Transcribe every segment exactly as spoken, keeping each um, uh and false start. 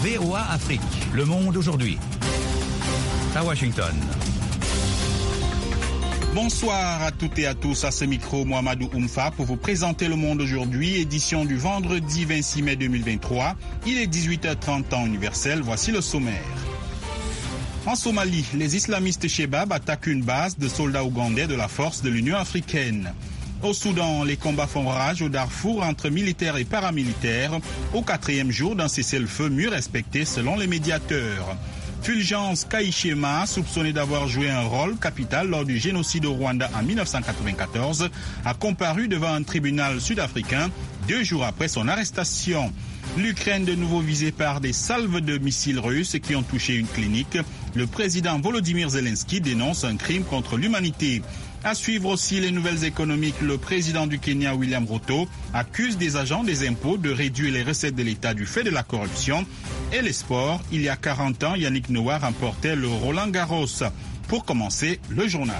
V O A Afrique, Le Monde aujourd'hui. À Washington. Bonsoir à toutes et à tous, à ce micro, Mohamedou Oumfa pour vous présenter Le Monde aujourd'hui, édition du vendredi vingt-six mai deux mille vingt-trois. Il est dix-huit heures trente temps universel, voici le sommaire. En Somalie, les islamistes Shebab attaquent une base de soldats ougandais de la force de l'Union africaine. Au Soudan, les combats font rage au Darfour entre militaires et paramilitaires, au quatrième jour d'un cessez-le-feu mieux respecté selon les médiateurs. Fulgence Kayishema, soupçonné d'avoir joué un rôle capital lors du génocide au Rwanda en mille neuf cent quatre-vingt-quatorze, a comparu devant un tribunal sud-africain deux jours après son arrestation. L'Ukraine de nouveau visée par des salves de missiles russes qui ont touché une clinique. Le président Volodymyr Zelensky dénonce un crime contre l'humanité. À suivre aussi les nouvelles économiques, le président du Kenya, William Ruto, accuse des agents des impôts de réduire les recettes de l'État du fait de la corruption. Et les sports, il y a quarante ans, Yannick Noah remportait le Roland Garros. Pour commencer, le journal.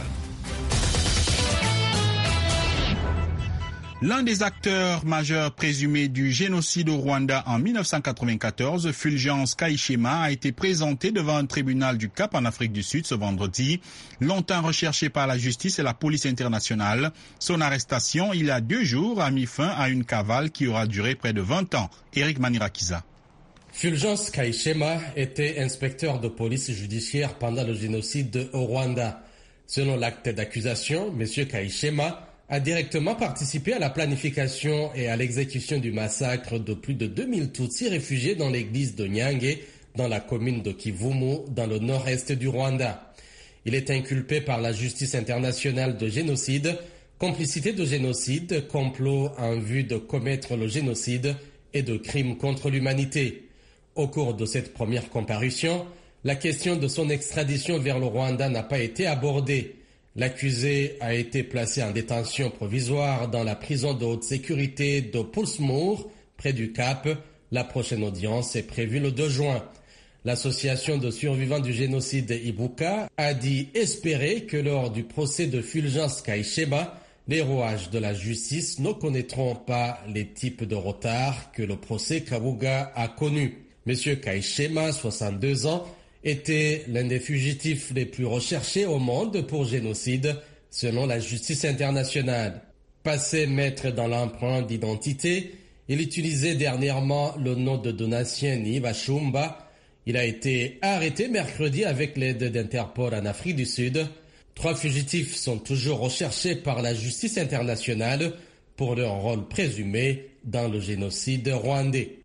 L'un des acteurs majeurs présumés du génocide au Rwanda en mille neuf cent quatre-vingt-quatorze, Fulgence Kayishema, a été présenté devant un tribunal du Cap en Afrique du Sud ce vendredi. Longtemps recherché par la justice et la police internationale, son arrestation il y a deux jours a mis fin à une cavale qui aura duré près de vingt ans. Eric Manirakiza. Fulgence Kayishema était inspecteur de police judiciaire pendant le génocide au Rwanda. Selon l'acte d'accusation, M. Kayishema a directement participé à la planification et à l'exécution du massacre de plus de deux mille Tutsis réfugiés dans l'église de Nyange, dans la commune de Kivumu, dans le nord-est du Rwanda. Il est inculpé par la justice internationale de génocide, complicité de génocide, complot en vue de commettre le génocide et de crimes contre l'humanité. Au cours de cette première comparution, la question de son extradition vers le Rwanda n'a pas été abordée. L'accusé a été placé en détention provisoire dans la prison de haute sécurité de Poulsmoor, près du Cap. La prochaine audience est prévue le deux juin. L'association de survivants du génocide Ibuka a dit espérer que lors du procès de Fulgence Kayishema, les rouages de la justice ne connaîtront pas les types de retard que le procès Kabuga a connus. Monsieur Kayishema, soixante-deux ans, était l'un des fugitifs les plus recherchés au monde pour génocide, selon la justice internationale. Passé maître dans l'emprunt d'identité, il utilisait dernièrement le nom de Donatien Nibashumba. Il a été arrêté mercredi avec l'aide d'Interpol en Afrique du Sud. Trois fugitifs sont toujours recherchés par la justice internationale pour leur rôle présumé dans le génocide rwandais.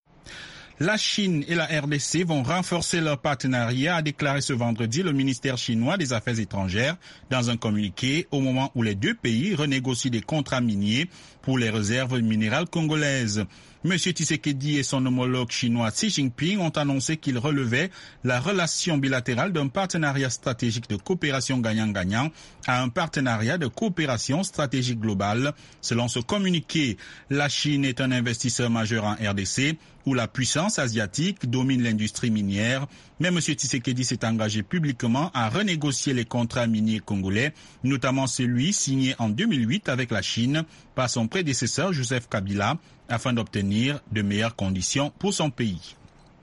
La Chine et la R D C vont renforcer leur partenariat, a déclaré ce vendredi le ministère chinois des Affaires étrangères dans un communiqué au moment où les deux pays renégocient des contrats miniers pour les réserves minérales congolaises. M. Tshisekedi et son homologue chinois Xi Jinping ont annoncé qu'ils relevaient la relation bilatérale d'un partenariat stratégique de coopération gagnant-gagnant à un partenariat de coopération stratégique globale. Selon ce communiqué, la Chine est un investisseur majeur en R D C, où la puissance asiatique domine l'industrie minière. Mais M. Tshisekedi s'est engagé publiquement à renégocier les contrats miniers congolais, notamment celui signé en deux mille huit avec la Chine par son prédécesseur Joseph Kabila, afin d'obtenir de meilleures conditions pour son pays.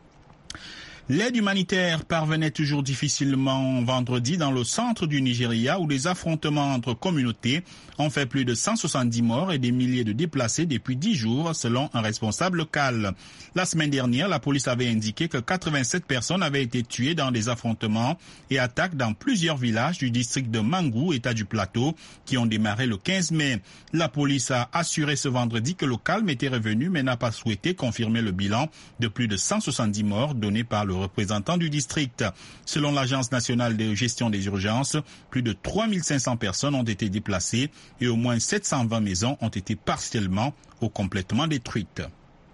L'aide humanitaire parvenait toujours difficilement vendredi dans le centre du Nigeria où des affrontements entre communautés ont fait plus de cent soixante-dix morts et des milliers de déplacés depuis dix jours selon un responsable local. La semaine dernière, la police avait indiqué que quatre-vingt-sept personnes avaient été tuées dans des affrontements et attaques dans plusieurs villages du district de Mangou, État du Plateau, qui ont démarré le quinze mai. La police a assuré ce vendredi que le calme était revenu mais n'a pas souhaité confirmer le bilan de plus de cent soixante-dix morts donné par le représentant du district. Selon l'Agence nationale de gestion des urgences, plus de trois mille cinq cents personnes ont été déplacées et au moins sept cent vingt maisons ont été partiellement ou complètement détruites.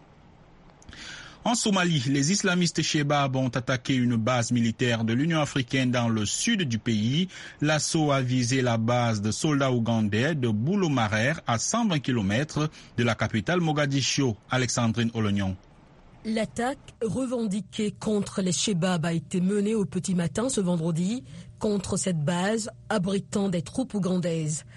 En Somalie, les islamistes Shebab ont attaqué une base militaire de l'Union africaine dans le sud du pays. L'assaut a visé la base de soldats ougandais de Boulomarer à cent vingt kilomètres de la capitale Mogadiscio. Alexandrine Olognon. L'attaque revendiquée contre les Shebab a été menée au petit matin ce vendredi contre cette base abritant des troupes ougandaises.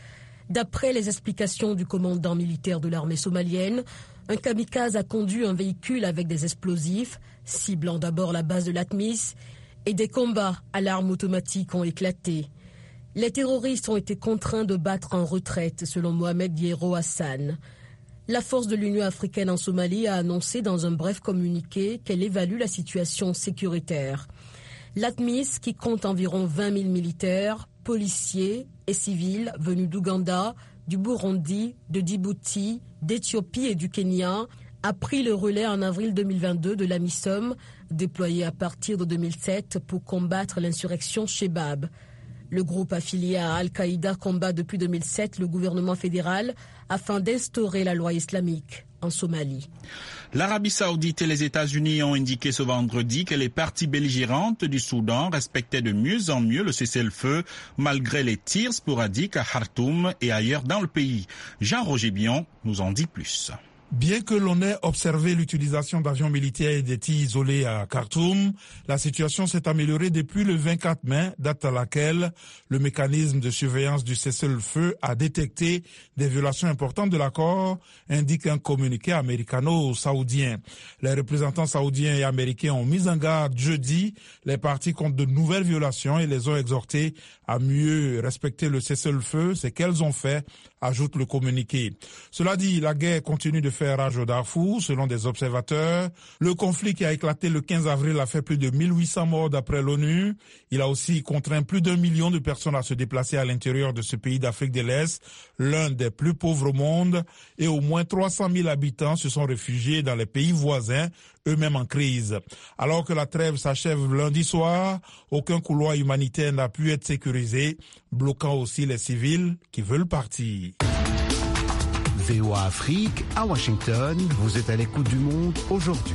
D'après les explications du commandant militaire de l'armée somalienne, un kamikaze a conduit un véhicule avec des explosifs, ciblant d'abord la base de l'ATMIS, et des combats à l'arme automatique ont éclaté. Les terroristes ont été contraints de battre en retraite, selon Mohamed Yero Hassan. La force de l'Union africaine en Somalie a annoncé dans un bref communiqué qu'elle évalue la situation sécuritaire. L'ATMIS, qui compte environ vingt mille militaires, policiers et civils venus d'Ouganda, du Burundi, de Djibouti, d'Éthiopie et du Kenya, a pris le relais en avril deux mille vingt-deux de l'AMISOM, déployé à partir de deux mille sept pour combattre l'insurrection Shebab. Le groupe affilié à Al-Qaïda combat depuis deux mille sept le gouvernement fédéral afin d'instaurer la loi islamique en Somalie. L'Arabie Saoudite et les États-Unis ont indiqué ce vendredi que les parties belligérantes du Soudan respectaient de mieux en mieux le cessez-le-feu malgré les tirs sporadiques à Khartoum et ailleurs dans le pays. Jean-Roger Bion nous en dit plus. Bien que l'on ait observé l'utilisation d'avions militaires et des tirs isolés à Khartoum, la situation s'est améliorée depuis le vingt-quatre mai, date à laquelle le mécanisme de surveillance du cessez-le-feu a détecté des violations importantes de l'accord, indique un communiqué américano-saoudien. Les représentants saoudiens et américains ont mis en garde jeudi les parties contre de nouvelles violations et les ont exhortés à mieux respecter le cessez-le-feu, c'est qu'elles ont fait, ajoute le communiqué. Cela dit, la guerre continue de faire rage au Darfour, selon des observateurs. Le conflit qui a éclaté le quinze avril a fait plus de mille huit cents morts d'après l'ONU. Il a aussi contraint plus d'un million de personnes à se déplacer à l'intérieur de ce pays d'Afrique de l'Est, l'un des plus pauvres au monde, et au moins trois cent mille habitants se sont réfugiés dans les pays voisins, eux-mêmes en crise. Alors que la trêve s'achève lundi soir, aucun couloir humanitaire n'a pu être sécurisé, bloquant aussi les civils qui veulent partir. V O A Afrique, à Washington, vous êtes à l'écoute du monde aujourd'hui.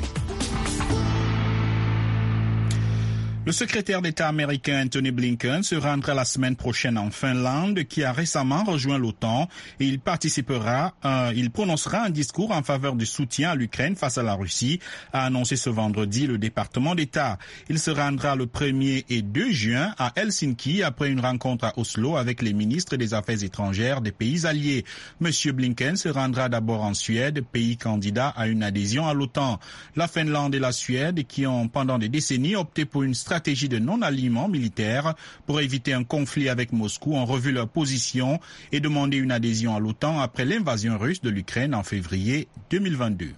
Le secrétaire d'État américain Anthony Blinken se rendra la semaine prochaine en Finlande, qui a récemment rejoint l'OTAN, et il participera, euh, il prononcera un discours en faveur du soutien à l'Ukraine face à la Russie, a annoncé ce vendredi le département d'État. Il se rendra le premier et deux juin à Helsinki après une rencontre à Oslo avec les ministres des Affaires étrangères des pays alliés. Monsieur Blinken se rendra d'abord en Suède, pays candidat à une adhésion à l'OTAN. La Finlande et la Suède, qui ont pendant des décennies opté pour une stratégie stratégie de non-alignement militaire pour éviter un conflit avec Moscou, ont revu leur position et demandé une adhésion à l'OTAN après l'invasion russe de l'Ukraine en février deux mille vingt-deux.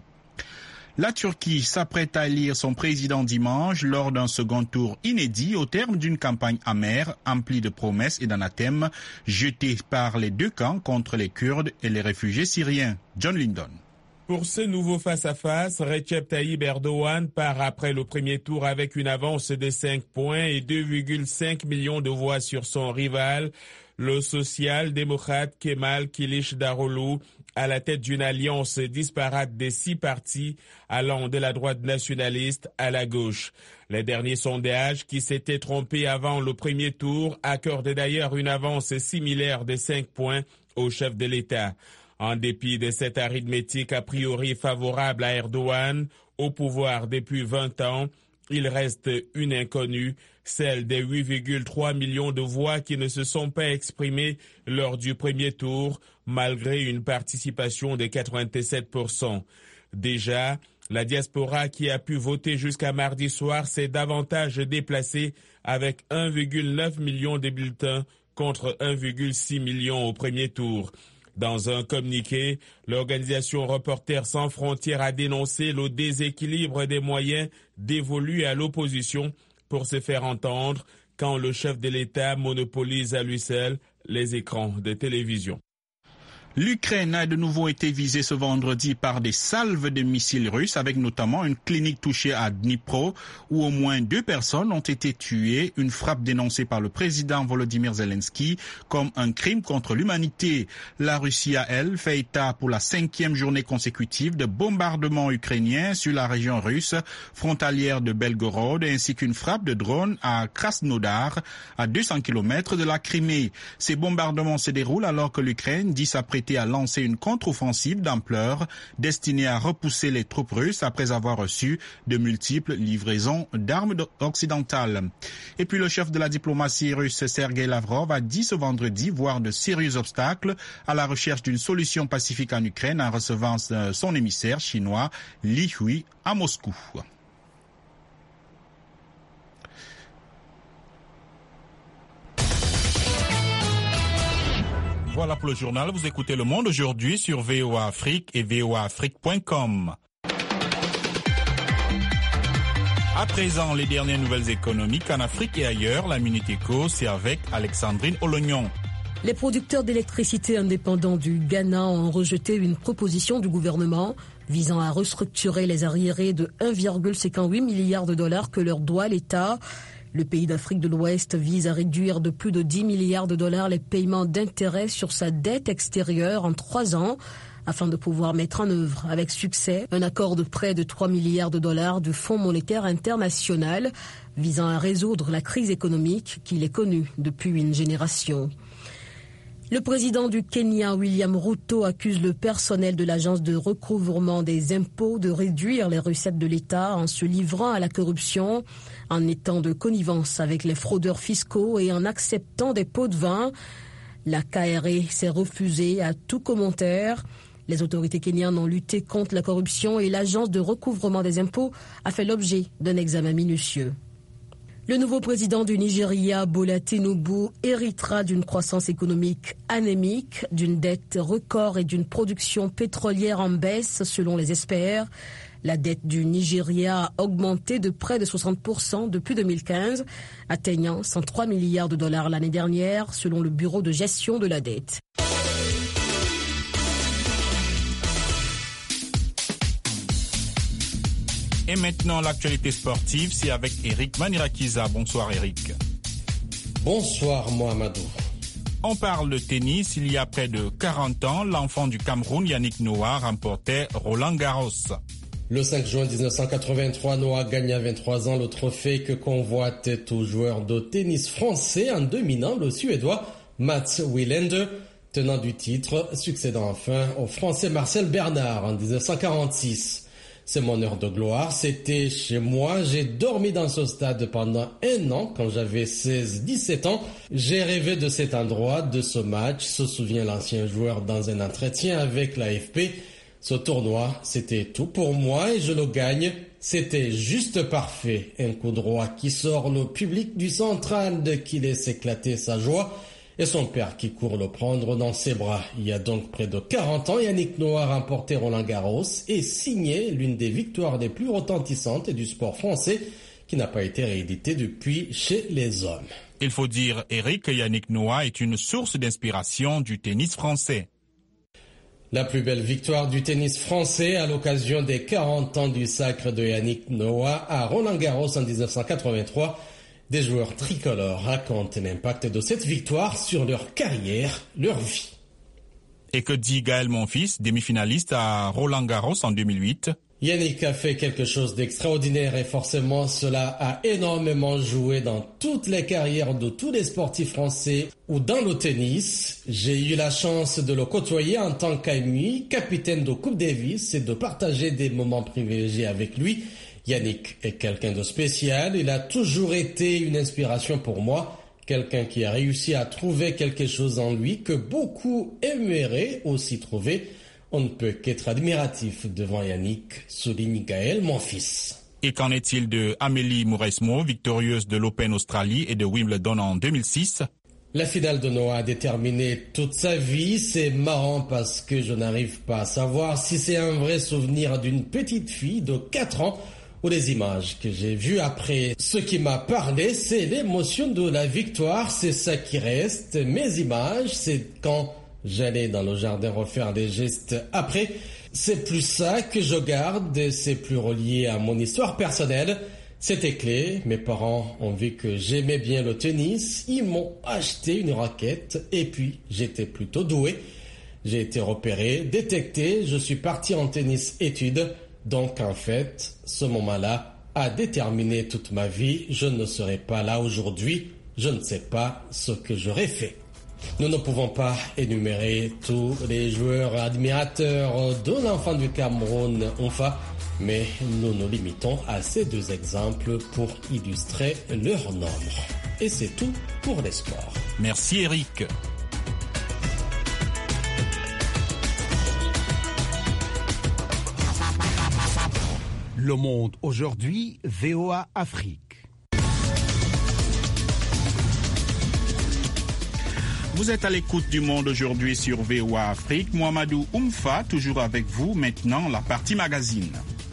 La Turquie s'apprête à élire son président dimanche lors d'un second tour inédit au terme d'une campagne amère, emplie de promesses et d'anathèmes jetés par les deux camps contre les Kurdes et les réfugiés syriens. John Lyndon. Pour ce nouveau face-à-face, Recep Tayyip Erdogan part après le premier tour avec une avance de cinq points et deux virgule cinq millions de voix sur son rival, le social-démocrate Kemal Kılıçdaroğlu, à la tête d'une alliance disparate des six partis allant de la droite nationaliste à la gauche. Les derniers sondages, qui s'étaient trompés avant le premier tour, accordent d'ailleurs une avance similaire de cinq points au chef de l'État. En dépit de cette arithmétique a priori favorable à Erdogan, au pouvoir depuis vingt ans, il reste une inconnue, celle des huit virgule trois millions de voix qui ne se sont pas exprimées lors du premier tour, malgré une participation de quatre-vingt-sept pour cent. Déjà, la diaspora qui a pu voter jusqu'à mardi soir s'est davantage déplacée avec un virgule neuf million de bulletins contre un virgule six million au premier tour. Dans un communiqué, l'organisation Reporters sans frontières a dénoncé le déséquilibre des moyens dévolus à l'opposition pour se faire entendre quand le chef de l'État monopolise à lui seul les écrans de télévision. L'Ukraine a de nouveau été visée ce vendredi par des salves de missiles russes, avec notamment une clinique touchée à Dnipro, où au moins deux personnes ont été tuées, une frappe dénoncée par le président Volodymyr Zelensky comme un crime contre l'humanité. La Russie a, elle, fait état pour la cinquième journée consécutive de bombardements ukrainiens sur la région russe frontalière de Belgorod, ainsi qu'une frappe de drone à Krasnodar, à deux cents kilomètres de la Crimée. Ces bombardements se déroulent alors que l'Ukraine dit s'apprêter l'Autorité a lancé une contre-offensive d'ampleur destinée à repousser les troupes russes après avoir reçu de multiples livraisons d'armes occidentales. Et puis le chef de la diplomatie russe, Sergei Lavrov, a dit ce vendredi voir de sérieux obstacles à la recherche d'une solution pacifique en Ukraine en recevant son émissaire chinois Li Hui à Moscou. Voilà pour le journal. Vous écoutez Le Monde aujourd'hui sur V O A Afrique et V O A Afrique point com. À présent, les dernières nouvelles économiques en Afrique et ailleurs. La Minute Éco, c'est avec Alexandrine Olognon. Les producteurs d'électricité indépendants du Ghana ont rejeté une proposition du gouvernement visant à restructurer les arriérés de un virgule cinquante-huit milliard de dollars que leur doit l'État. Le pays d'Afrique de l'Ouest vise à réduire de plus de dix milliards de dollars les paiements d'intérêt sur sa dette extérieure en trois ans afin de pouvoir mettre en œuvre avec succès un accord de près de trois milliards de dollars du Fonds monétaire international visant à résoudre la crise économique qu'il est connue depuis une génération. Le président du Kenya, William Ruto, accuse le personnel de l'agence de recouvrement des impôts de réduire les recettes de l'État en se livrant à la corruption, en étant de connivence avec les fraudeurs fiscaux et en acceptant des pots de vin. La K R E s'est refusée à tout commentaire. Les autorités kenyanes ont lutté contre la corruption et l'agence de recouvrement des impôts a fait l'objet d'un examen minutieux. Le nouveau président du Nigeria, Bola Tinubu, héritera d'une croissance économique anémique, d'une dette record et d'une production pétrolière en baisse selon les experts. La dette du Nigeria a augmenté de près de soixante pour cent depuis deux mille quinze, atteignant cent trois milliards de dollars l'année dernière selon le Bureau de gestion de la dette. Et maintenant, l'actualité sportive, c'est avec Eric Manirakiza. Bonsoir Eric. Bonsoir Mohamedou. On parle de tennis. Il y a près de quarante ans, l'enfant du Cameroun, Yannick Noah, remportait Roland Garros. Le cinq juin mille neuf cent quatre-vingt-trois, Noah gagne à vingt-trois ans le trophée que convoite tout joueur de tennis français en dominant le Suédois Mats Wilander, tenant du titre, succédant enfin au Français Marcel Bernard en mille neuf cent quarante-six. C'est mon heure de gloire, c'était chez moi, j'ai dormi dans ce stade pendant un an quand j'avais seize dix-sept ans. J'ai rêvé de cet endroit, de ce match, se souvient l'ancien joueur dans un entretien avec l'A F P. Ce tournoi, c'était tout pour moi et je le gagne. C'était juste parfait. Un coup droit qui sort le public du central qui laisse éclater sa joie. Et son père qui court le prendre dans ses bras. Il y a donc près de quarante ans, Yannick Noah a remporté Roland Garros et signé l'une des victoires les plus retentissantes du sport français qui n'a pas été rééditée depuis chez les hommes. Il faut dire, Eric, que Yannick Noah est une source d'inspiration du tennis français. La plus belle victoire du tennis français à l'occasion des quarante ans du sacre de Yannick Noah à Roland Garros en mille neuf cent quatre-vingt-trois. Des joueurs tricolores racontent l'impact de cette victoire sur leur carrière, leur vie. Et que dit Gaël Monfils, demi-finaliste à Roland Garros en deux mille huit? Yannick a fait quelque chose d'extraordinaire et forcément cela a énormément joué dans toutes les carrières de tous les sportifs français ou dans le tennis. J'ai eu la chance de le côtoyer en tant qu'ami, capitaine de Coupe Davis et de partager des moments privilégiés avec lui. Yannick est quelqu'un de spécial, il a toujours été une inspiration pour moi, quelqu'un qui a réussi à trouver quelque chose en lui que beaucoup aimeraient aussi trouver. On ne peut qu'être admiratif devant Yannick, souligne Gaël Monfils. Et qu'en est-il de Amélie Mauresmo, victorieuse de l'Open Australie et de Wimbledon en deux mille six? La finale de Noah a déterminé toute sa vie. C'est marrant parce que je n'arrive pas à savoir si c'est un vrai souvenir d'une petite fille de quatre ans ou les images que j'ai vues après. Ce qui m'a parlé, c'est l'émotion de la victoire, c'est ça qui reste. Mes images, c'est quand j'allais dans le jardin refaire des gestes après. C'est plus ça que je garde, c'est plus relié à mon histoire personnelle. C'était clé, mes parents ont vu que j'aimais bien le tennis, ils m'ont acheté une raquette et puis j'étais plutôt doué. J'ai été repéré, détecté, je suis parti en tennis études. Donc en fait, ce moment-là a déterminé toute ma vie. Je ne serais pas là aujourd'hui. Je ne sais pas ce que j'aurais fait. Nous ne pouvons pas énumérer tous les joueurs admirateurs de l'enfant du Cameroun, Onfa, mais nous nous limitons à ces deux exemples pour illustrer leur nombre. Et c'est tout pour les sports. Merci Eric. Le Monde aujourd'hui, V O A Afrique. Vous êtes à l'écoute du Monde aujourd'hui sur V O A Afrique. Mohamedou Oumfa, toujours avec vous. Maintenant, la partie magazine.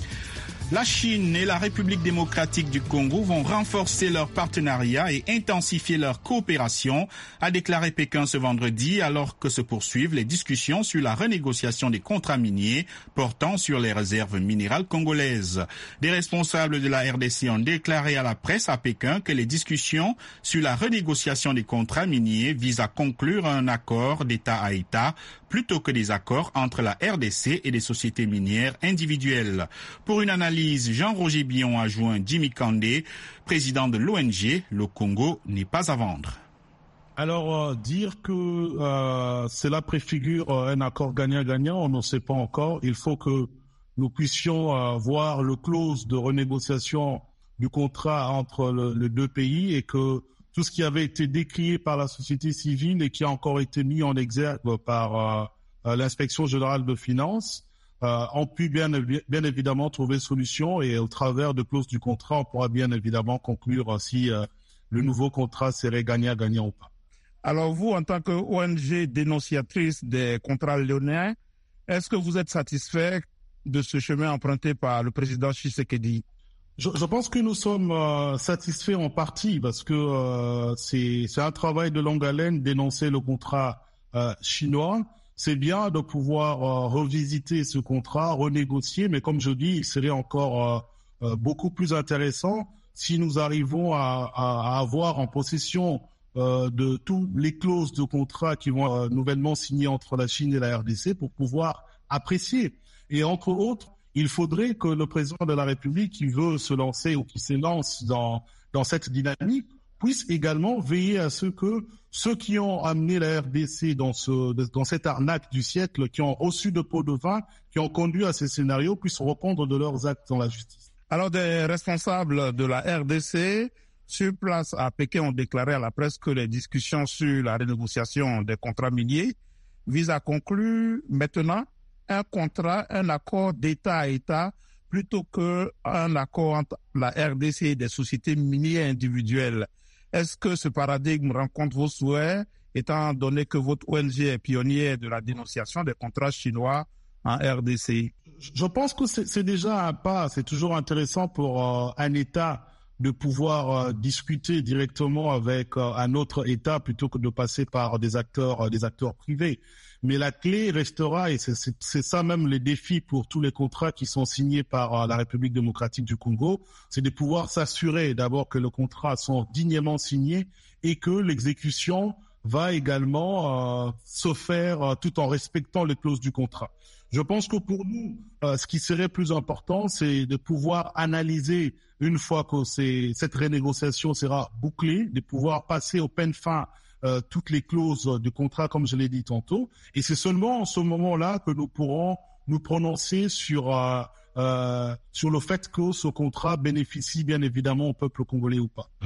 La Chine et la République démocratique du Congo vont renforcer leur partenariat et intensifier leur coopération, a déclaré Pékin ce vendredi, alors que se poursuivent les discussions sur la renégociation des contrats miniers portant sur les réserves minérales congolaises. Des responsables de la R D C ont déclaré à la presse à Pékin que les discussions sur la renégociation des contrats miniers visent à conclure un accord d'État à État plutôt que des accords entre la R D C et des sociétés minières individuelles. Pour une analyse, Jean-Roger Billon a joint Jimmy Kandé, président de l'O N G « Le Congo n'est pas à vendre ». Alors, euh, dire que euh, cela préfigure euh, un accord gagnant-gagnant, on ne sait pas encore. Il faut que nous puissions euh, voir le clause de renégociation du contrat entre le, les deux pays et que tout ce qui avait été décrié par la société civile et qui a encore été mis en exergue par euh, l'inspection générale de finances euh, ont pu bien, bien évidemment trouver solution et au travers de clauses du contrat, on pourra bien évidemment conclure si euh, le nouveau contrat serait gagnant-gagnant ou pas. Alors vous, en tant que O N G dénonciatrice des contrats léoniens, est-ce que vous êtes satisfait de ce chemin emprunté par le président Tshisekedi ? Je, je pense que nous sommes euh, satisfaits en partie parce que euh, c'est, c'est un travail de longue haleine d'énoncer le contrat euh, chinois. C'est bien de pouvoir euh, revisiter ce contrat, renégocier, mais comme je dis, il serait encore euh, euh, beaucoup plus intéressant si nous arrivons à, à, à avoir en possession euh, de toutes les clauses de contrat qui vont euh, nouvellement signer entre la Chine et la R D C pour pouvoir apprécier. Et entre autres, il faudrait que le président de la République qui veut se lancer ou qui s'élance dans, dans cette dynamique puisse également veiller à ce que ceux qui ont amené la R D C dans, ce, dans cette arnaque du siècle, qui ont reçu de pots de vin, qui ont conduit à ces scénarios, puissent répondre de leurs actes dans la justice. Alors, des responsables de la R D C sur place à Pékin ont déclaré à la presse que les discussions sur la renégociation des contrats miniers visent à conclure maintenant un contrat, un accord d'État à État, plutôt qu'un accord entre la R D C et des sociétés minières individuelles. Est-ce que ce paradigme rencontre vos souhaits, étant donné que votre O N G est pionnière de la dénonciation des contrats chinois en R D C? Je pense que c'est, c'est déjà un pas. C'est toujours intéressant pour euh, un État de pouvoir euh, discuter directement avec euh, un autre État plutôt que de passer par des acteurs, euh, des acteurs privés. Mais la clé restera, et c'est, c'est, c'est ça même les défis pour tous les contrats qui sont signés par euh, la République démocratique du Congo, c'est de pouvoir s'assurer d'abord que les contrats sont dignement signés et que l'exécution va également euh, se faire euh, tout en respectant les clauses du contrat. Je pense que pour nous, euh, ce qui serait plus important, c'est de pouvoir analyser, une fois que c'est, cette renégociation sera bouclée, de pouvoir passer au peigne fin euh, toutes les clauses du contrat, comme je l'ai dit tantôt. Et c'est seulement en ce moment-là que nous pourrons nous prononcer sur, euh, euh, sur le fait que ce contrat bénéficie bien évidemment au peuple congolais ou pas.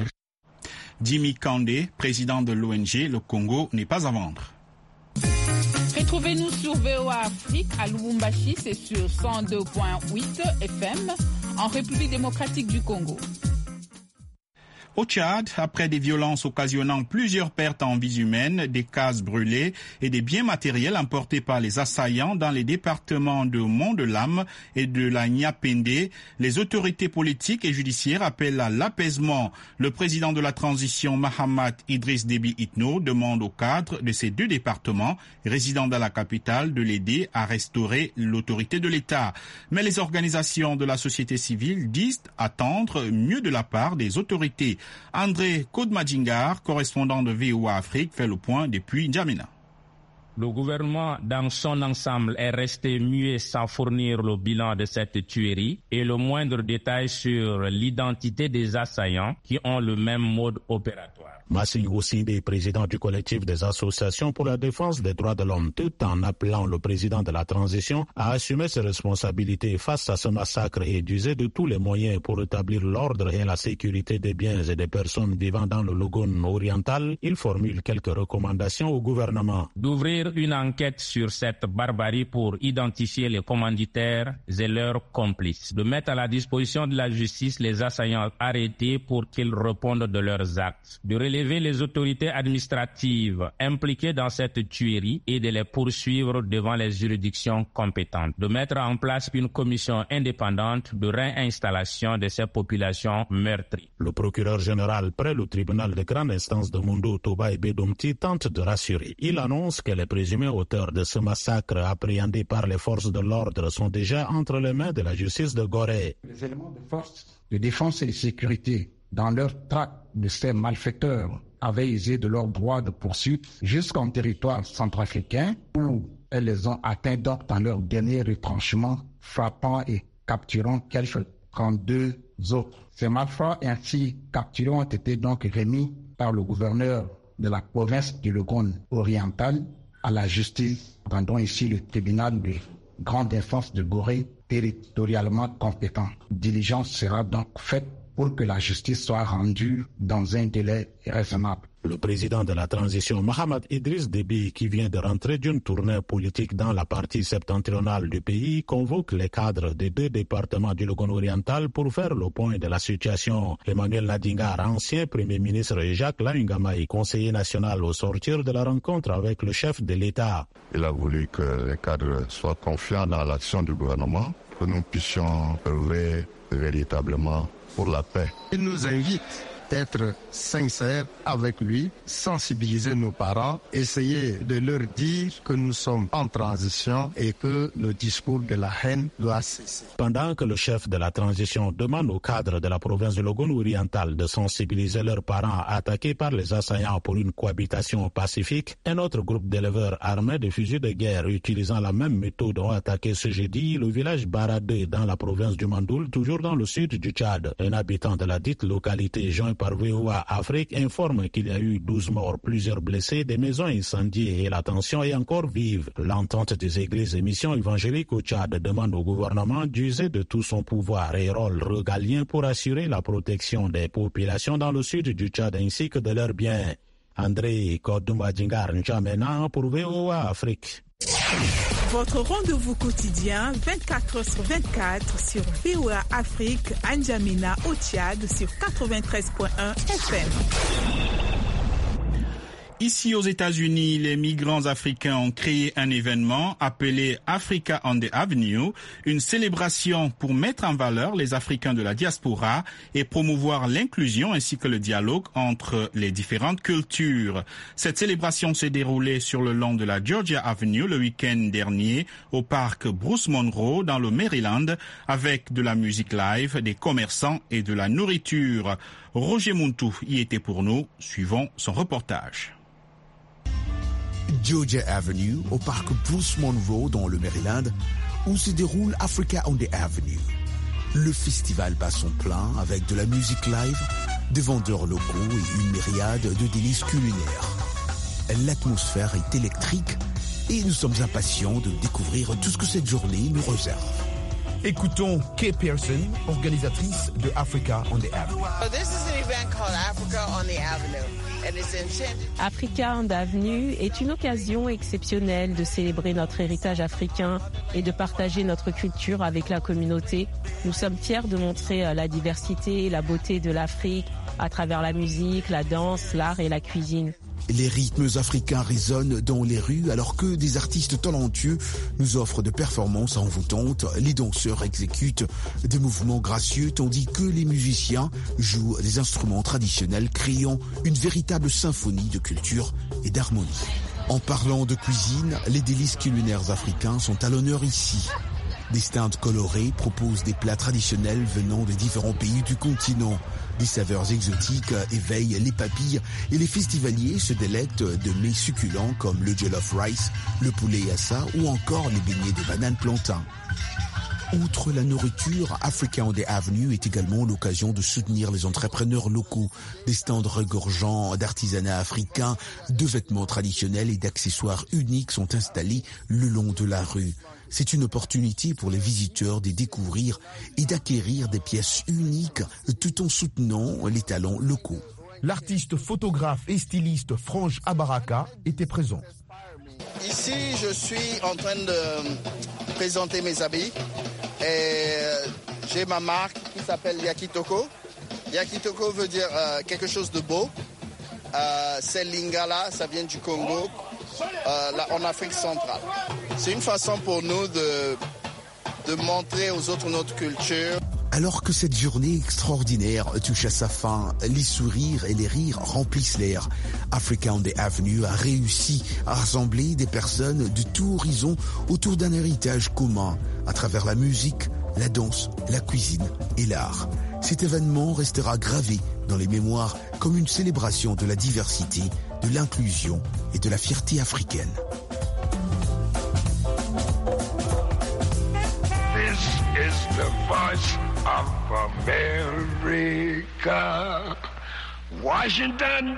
Jimmy Kandé, président de l'O N G « Le Congo n'est pas à vendre ». Retrouvez-nous sur V O A Afrique à Lubumbashi, c'est sur cent deux virgule huit F M, en République démocratique du Congo. Au Tchad, après des violences occasionnant plusieurs pertes en vies humaines, des cases brûlées et des biens matériels emportés par les assaillants dans les départements de Mont-de-Lam et de la Niapende, les autorités politiques et judiciaires appellent à l'apaisement. Le président de la transition, Mahamat Idriss Déby Itno, demande aux cadres de ces deux départements, résidant dans la capitale, de l'aider à restaurer l'autorité de l'État. Mais les organisations de la société civile disent attendre mieux de la part des autorités. André Kodmadjingar, correspondant de V O A Afrique, fait le point depuis N'Djamena. Le gouvernement dans son ensemble est resté muet sans fournir le bilan de cette tuerie et le moindre détail sur l'identité des assaillants qui ont le même mode opératoire. Massing Oussidi, président du collectif des associations pour la défense des droits de l'homme, tout en appelant le président de la transition à assumer ses responsabilités face à ce massacre et d'user de tous les moyens pour rétablir l'ordre et la sécurité des biens et des personnes vivant dans le Logone oriental, il formule quelques recommandations au gouvernement. D'ouvrir une enquête sur cette barbarie pour identifier les commanditaires et leurs complices. De mettre à la disposition de la justice les assaillants arrêtés pour qu'ils répondent de leurs actes. De relever les autorités administratives impliquées dans cette tuerie et de les poursuivre devant les juridictions compétentes. De mettre en place une commission indépendante de réinstallation de ces populations meurtries. Le procureur général près le tribunal de grande instance de Moundou, Toba et Bedoumti tente de rassurer. Il annonce que les présumés auteurs de ce massacre appréhendés par les forces de l'ordre sont déjà entre les mains de la justice de Gorée. Les éléments de force de défense et de sécurité dans leur traque de ces malfaiteurs avaient usé de leur droit de poursuite jusqu'en territoire centrafricain où elles les ont atteints donc dans leur dernier retranchement, frappant et capturant quelques trente-deux autres. Ces malfrats ainsi capturés ont été donc remis par le gouverneur de la province du Logone oriental à la justice, rendant ici le tribunal de grande instance de Gorée territorialement compétent. Diligence sera donc faite pour que la justice soit rendue dans un délai raisonnable. Le président de la transition, Mohamed Idriss Déby, qui vient de rentrer d'une tournée politique dans la partie septentrionale du pays, convoque les cadres des deux départements du Logone oriental pour faire le point de la situation. Emmanuel Nadingar, ancien premier ministre, et Jacques Laingamaï, conseiller national, au sortir de la rencontre avec le chef de l'État. Il a voulu que les cadres soient confiants dans l'action du gouvernement, que nous puissions œuvrer véritablement pour la paix. Il nous invite d'être sincères avec lui, sensibiliser nos parents, essayer de leur dire que nous sommes en transition et que le discours de la haine doit cesser. Pendant que le chef de la transition demande aux cadres de la province de Logone oriental de sensibiliser leurs parents attaqués par les assaillants pour une cohabitation pacifique, un autre groupe d'éleveurs armés de fusils de guerre utilisant la même méthode ont attaqué ce jeudi le village Baradé dans la province du Mandoul, toujours dans le sud du Tchad. Un habitant de la dite localité, joint par V O A Afrique, informe qu'il y a eu douze morts, plusieurs blessés, des maisons incendiées et la tension est encore vive. L'entente des églises et missions évangéliques au Tchad demande au gouvernement d'user de tout son pouvoir et rôle régalien pour assurer la protection des populations dans le sud du Tchad ainsi que de leurs biens. André Kodoumbadjingar N'Djamena pour V O A Afrique. Votre rendez-vous quotidien vingt-quatre heures sur vingt-quatre sur V O A Afrique, N'Djamena au Tchad sur quatre-vingt-treize point un F M. Ici aux États-Unis, les migrants africains ont créé un événement appelé Africa on the Avenue, une célébration pour mettre en valeur les Africains de la diaspora et promouvoir l'inclusion ainsi que le dialogue entre les différentes cultures. Cette célébration s'est déroulée sur le long de la Georgia Avenue le week-end dernier au parc Bruce Monroe dans le Maryland avec de la musique live, des commerçants et de la nourriture. Roger Muntou y était pour nous. Suivons son reportage. Georgia Avenue, au parc Bruce Monroe dans le Maryland, où se déroule Africa on the Avenue. Le festival bat son plein avec de la musique live, des vendeurs locaux et une myriade de délices culinaires. L'atmosphère est électrique et nous sommes impatients de découvrir tout ce que cette journée nous réserve. Écoutons Kay Pearson, organisatrice de Africa on the Avenue. So this is an event called Africa on the Avenue. Africa on the Avenue est une occasion exceptionnelle de célébrer notre héritage africain et de partager notre culture avec la communauté. Nous sommes fiers de montrer la diversité et la beauté de l'Afrique à travers la musique, la danse, l'art et la cuisine. Les rythmes africains résonnent dans les rues alors que des artistes talentueux nous offrent de performances envoûtantes. Les danseurs exécutent des mouvements gracieux tandis que les musiciens jouent des instruments traditionnels créant une véritable symphonie de culture et d'harmonie. En parlant de cuisine, les délices culinaires africains sont à l'honneur ici. Des stands colorés proposent des plats traditionnels venant de différents pays du continent. Des saveurs exotiques éveillent les papilles et les festivaliers se délectent de mets succulents comme le jollof rice, le poulet yassa ou encore les beignets de bananes plantain. Outre la nourriture, Africa on the Avenue est également l'occasion de soutenir les entrepreneurs locaux. Des stands regorgeants d'artisanat africain, de vêtements traditionnels et d'accessoires uniques sont installés le long de la rue. C'est une opportunité pour les visiteurs de découvrir et d'acquérir des pièces uniques tout en soutenant les talents locaux. L'artiste, photographe et styliste Frange Abaraka était présent. Ici, je suis en train de présenter mes habits. Et j'ai ma marque qui s'appelle Yakitoko. Yakitoko veut dire euh, quelque chose de beau. Euh, c'est Lingala, ça vient du Congo, euh, là, en Afrique centrale. C'est une façon pour nous de, de montrer aux autres notre culture. Alors que cette journée extraordinaire touche à sa fin, les sourires et les rires remplissent l'air. Africa on the Avenue a réussi à rassembler des personnes de tout horizon autour d'un héritage commun, à travers la musique, la danse, la cuisine et l'art. Cet événement restera gravé dans les mémoires comme une célébration de la diversité, de l'inclusion et de la fierté africaine. This is the voice of America. Washington,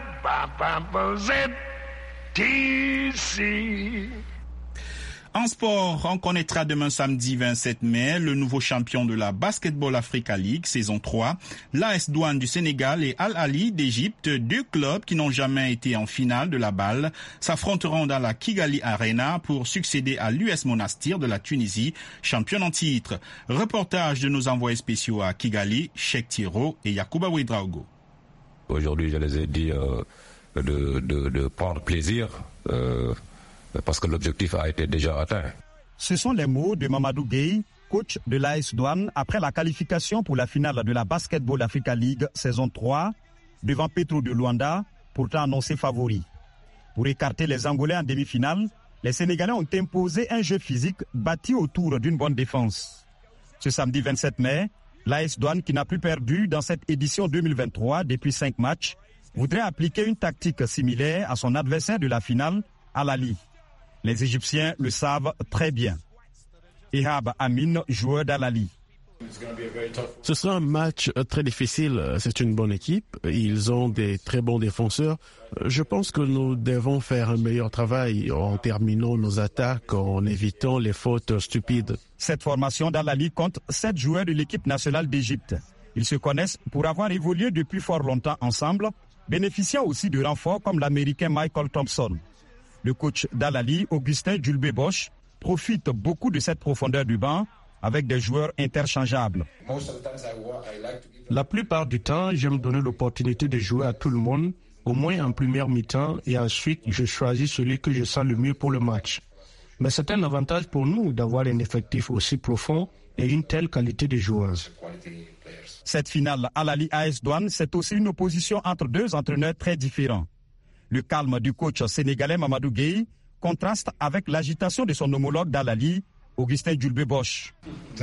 D C En sport, on connaîtra demain samedi vingt-sept mai le nouveau champion de la Basketball Africa League saison trois, l'A S Douane du Sénégal et Al Ahly d'Égypte, deux clubs qui n'ont jamais été en finale de la balle, s'affronteront dans la Kigali Arena pour succéder à l'U S Monastir de la Tunisie, championne en titre. Reportage de nos envoyés spéciaux à Kigali, Cheikh Thiro et Yacouba Ouedraogo. Aujourd'hui, je les ai dit euh, de, de, de prendre plaisir. Euh, parce que l'objectif a été déjà atteint. Ce sont les mots de Mamadou Gueye, coach de l'A S Douane, après la qualification pour la finale de la Basketball Africa League saison trois, devant Petro de Luanda, pourtant annoncé favori. Pour écarter les Angolais en demi-finale, les Sénégalais ont imposé un jeu physique bâti autour d'une bonne défense. Ce samedi vingt-sept mai, l'A S Douane, qui n'a plus perdu dans cette édition deux mille vingt-trois depuis cinq matchs, voudrait appliquer une tactique similaire à son adversaire de la finale, Al Ahly. Les Égyptiens le savent très bien. Ehab Amin, joueur d'Al Ahly. Ce sera un match très difficile. C'est une bonne équipe. Ils ont des très bons défenseurs. Je pense que nous devons faire un meilleur travail en terminant nos attaques, en évitant les fautes stupides. Cette formation d'Al Ahly compte sept joueurs de l'équipe nationale d'Égypte. Ils se connaissent pour avoir évolué depuis fort longtemps ensemble, bénéficiant aussi de renforts comme l'Américain Michael Thompson. Le coach d'Al Ahly, Augustin Djulbe-Bosch, profite beaucoup de cette profondeur du banc avec des joueurs interchangeables. La plupart du temps, j'aime donner l'opportunité de jouer à tout le monde, au moins en première mi-temps, et ensuite je choisis celui que je sens le mieux pour le match. Mais c'est un avantage pour nous d'avoir un effectif aussi profond et une telle qualité de joueurs. Cette finale Al Ahly A S Douane, c'est aussi une opposition entre deux entraîneurs très différents. Le calme du coach sénégalais Mamadou Gueye contraste avec l'agitation de son homologue d'Al Ahly, Augustin Djulbe-Bosch.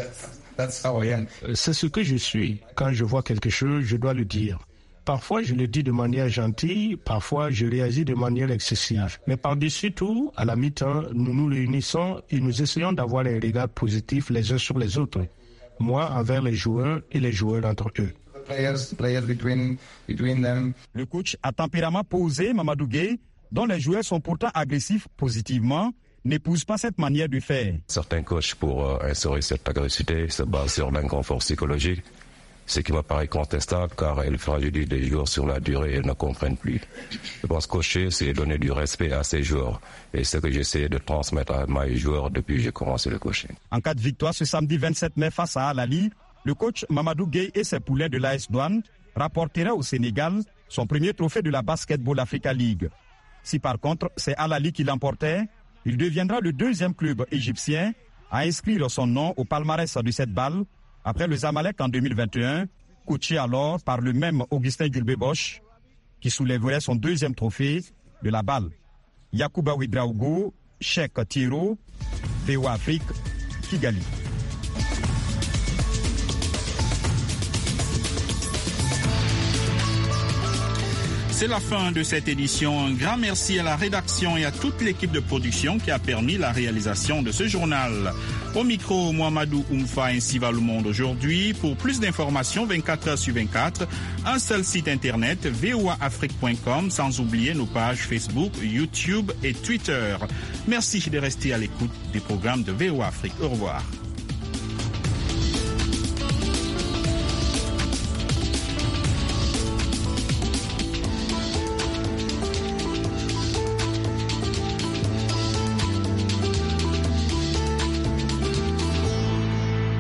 C'est ce que je suis. Quand je vois quelque chose, je dois le dire. Parfois, je le dis de manière gentille, parfois, je réagis de manière excessive. Mais par-dessus tout, à la mi-temps, nous nous réunissons et nous essayons d'avoir un regard positif les uns sur les autres. Moi envers les joueurs et les joueurs entre eux. Players, players between, between them. Le coach à tempérament posé, Mamadou Gueye, dont les joueurs sont pourtant agressifs positivement, n'épouse pas cette manière de faire. Certains coachs, pour euh, instaurer cette agressivité, se basent sur l'inconfort psychologique, ce qui me paraît contestable car elle fragilise les joueurs sur la durée et ne comprennent plus. Je pense que coacher, c'est donner du respect à ses joueurs et ce que j'essaie de transmettre à mes joueurs depuis que j'ai commencé le coaching. En cas de victoire ce samedi vingt-sept mai face à Al Ahly, le coach Mamadou Gueye et ses poulets de l'A S Douane rapporteraient au Sénégal son premier trophée de la Basketball Africa League. Si par contre c'est Al Ahly qui l'emportait, il deviendra le deuxième club égyptien à inscrire son nom au palmarès de cette balle après le Zamalek en deux mille vingt et un, coaché alors par le même Augustin Djulbe-Bosch, qui soulèverait son deuxième trophée de la balle. Yacouba Ouedraogo, Cheikh Thiro, V O A Afrique, Kigali. C'est la fin de cette édition. Un grand merci à la rédaction et à toute l'équipe de production qui a permis la réalisation de ce journal. Au micro, Mohamedou Oumfa, ainsi va le monde aujourd'hui. Pour plus d'informations, vingt-quatre heures sur vingt-quatre, un seul site internet, v o a afrique point com, sans oublier nos pages Facebook, YouTube et Twitter. Merci de rester à l'écoute des programmes de V O A Afrique. Au revoir.